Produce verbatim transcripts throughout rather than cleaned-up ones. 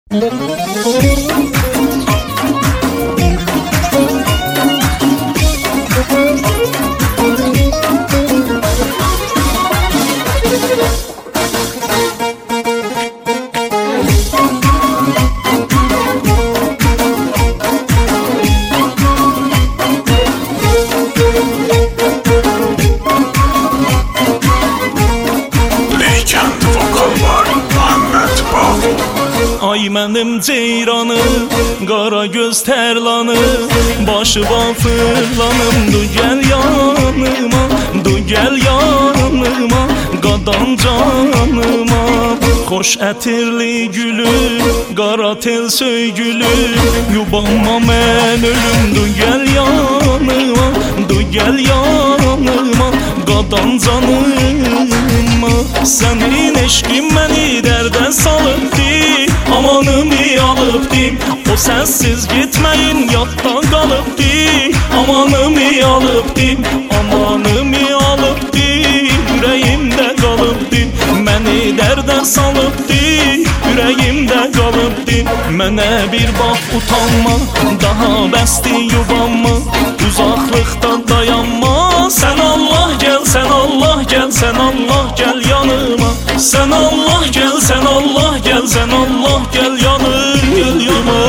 Ay mənim ceyranım, qara göz tərlanım, başıma fırlanımdı, gəl yanıma, du gəl yanıma, qadan canıma. Xoş ətirli gülüm, qara tel söygülüm, yubanma mən ölümdü, gəl yanıma, du gəl yanıma, qadan canıma. Sənin eşqin məni dərdə salıbdı, amanımı alıbdı, o sənsiz gitməyin yadda qalıbdı, amanımı alıbdı, amanımı alıbdı, ürəyimdə qalıbdı, məni dərdə salıbdı, ürəyimdə qalıbdı. Mənə bir bax utanma, daha bəsdi yubanma, uzaqlıqda dayanma. Sən Allah gəl, sən Allah gəl, sən Allah gəl yanıma. Sən Allah gəl, sən Allah gəl, sən Allah gəl yanıma.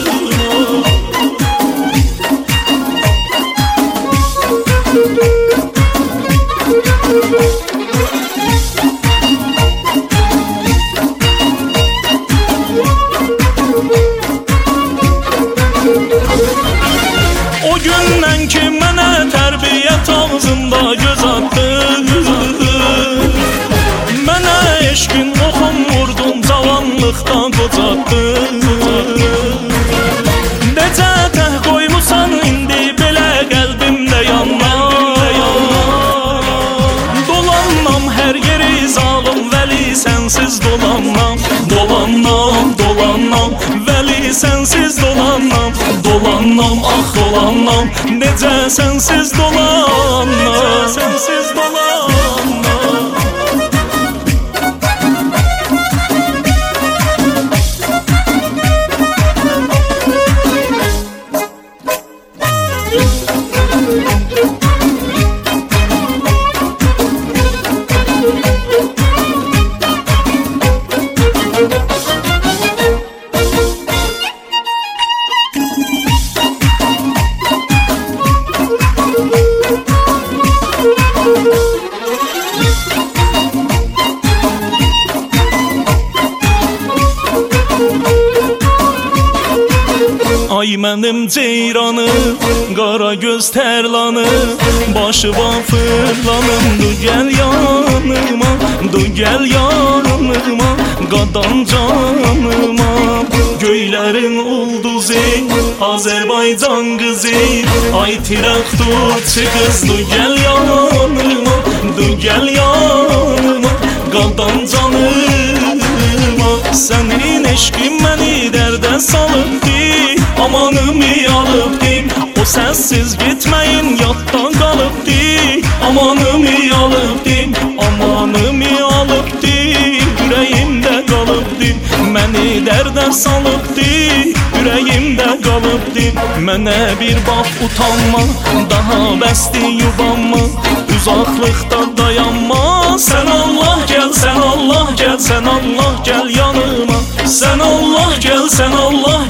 O gündən ki mənə tərbiyyət ağzında göz attı, mənə eşqin oxum vurdun, cavanlıqda qocatdı. Necə təh qoymusan indi belə qəlbimdə yanlar, dolanmam hər yeri zalım vəli sənsiz dolanmam, dolanmam, dolanmam vəli sənsiz dolanmam, dolanmam, ah dolanmam, necə sənsiz dolanmam, sənsiz dolanmam. Ay mənim ceyranım, qara göz tərlanım, başıma fırlanımdı, gəl yanıma, du gəl yanıma, qadan canıma. Göylərin ulduzu, Azərbaycan qızı, ay tirakturçı qız, du gəl yanıma, du gəl yanıma, qadan canıma. Sənin eşqin məni dərdə salıbdı, amanımı alıbdı, o sənsiz gitməyin yadda qalıbdı, amanımı alıbdı, amanımı alıbdı, ürəyimdə qalıbdı, məni dərdə salıbdı, ürəyimdə qalıbdı. Mənə bir bax utanma, daha bəsdi yubanma, uzaqlıqda dayanma. Sən Allah gəl, sən Allah gəl, sən Allah gəl yanıma. Sən Allah gəl, sən Allah